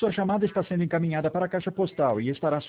Sua chamada está sendo encaminhada para a caixa postal e estará